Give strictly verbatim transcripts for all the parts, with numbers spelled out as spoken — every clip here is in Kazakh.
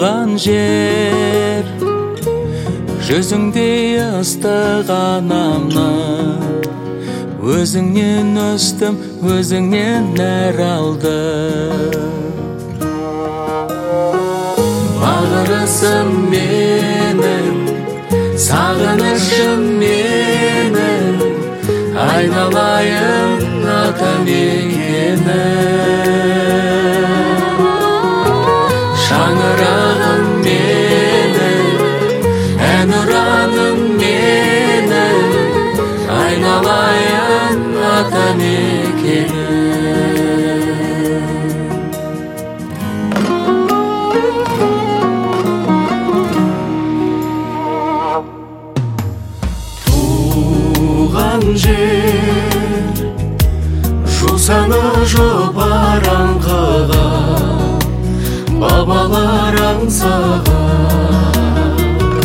туған жер, жүзіңдей ыстық анамнан, өзіңнен өстім, өзіңнен нәр алдым. Бағырысым менің, сағынышым менің, айналайын атамекенім. Шаңырағым менің, әнұраным менің, айналайын атамекенім. Туған жер, жусаны жұпар аңқыға, бабалар аңсаған.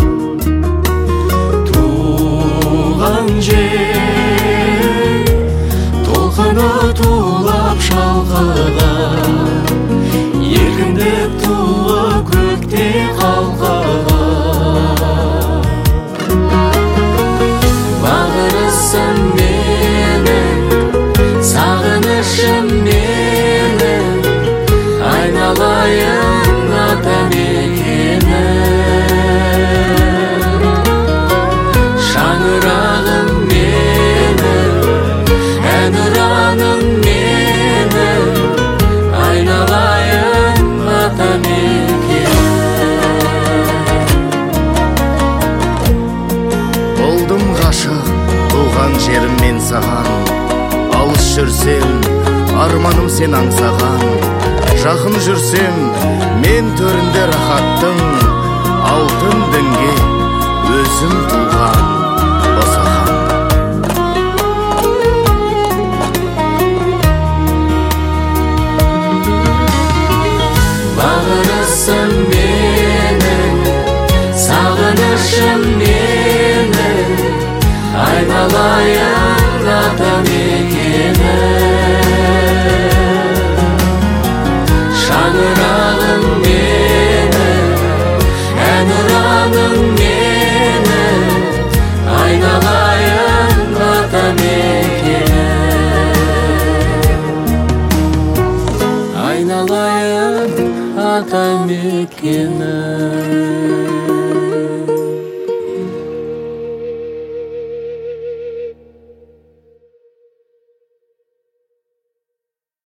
Туған жер, толқыны тулап шалқыған, еркіндік туы көкте қалқыған. Бағырысым менің, сағынышым менің, айналайын атамекенім. Шаңырағым менің, әнұраным менің, айналайын атамекенім. Болдым ғашық туған жерім мен саған, алыс жүрсем арманым сен аңсаған. Жақын жүрсем мен төрінде рахаттың, алтын дінге өзім туған босахан. Бағырысым менің, сағынышым менің, айналайын атамекенім. Шаңырағым менің, әнұраным менің, айналайын атамекенім. Айналайын атамекенім.